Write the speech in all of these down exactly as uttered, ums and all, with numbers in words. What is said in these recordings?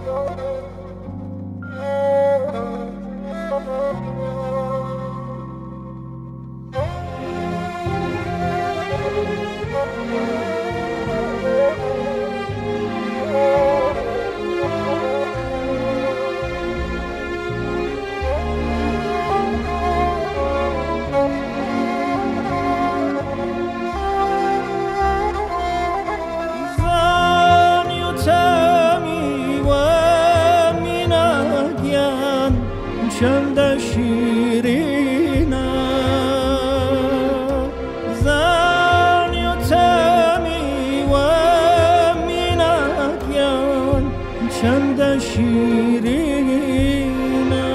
چند شیرینه زنی و تمی و مینگیان چند شیرینه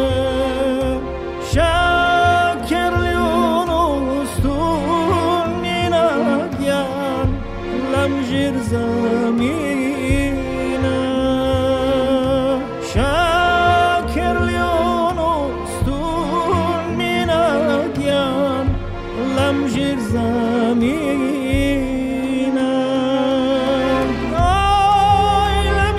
شکر لیون استون مینگیان لمجیر زمینه شکر لیون لمجیر زمینه آی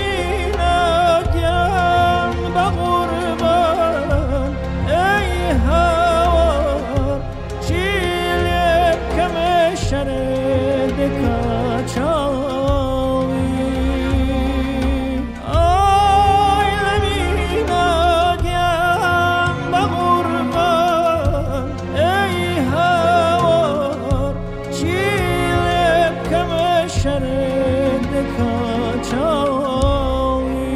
لمینگیم به قربان ای هوا چیلی کم شرد کچاوی آی لمینگیم به قربان ای شرد کچاوی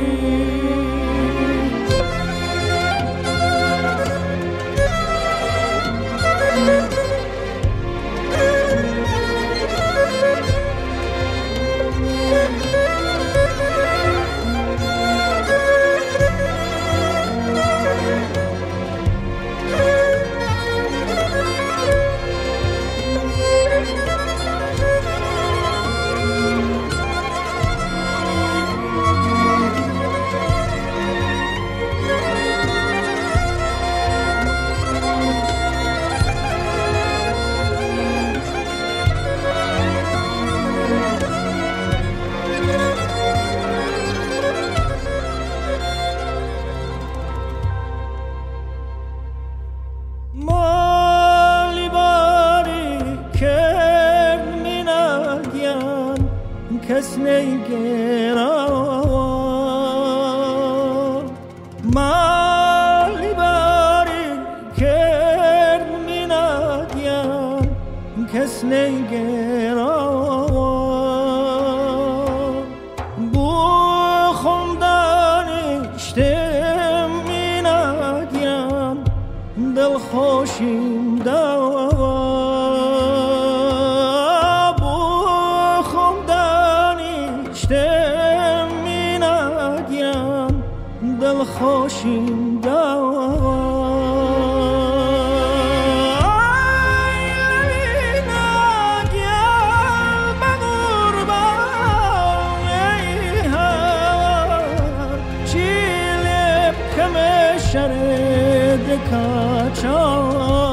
مالی باری کرد مینگیان کس نیگرا مالی باری کرد مینگیان کس نیگرا بو خوندانشتم مینگیان دل خوشیم دوا بو خوندانشتم مینگیان دل خوشیم دوا شرد کچاوی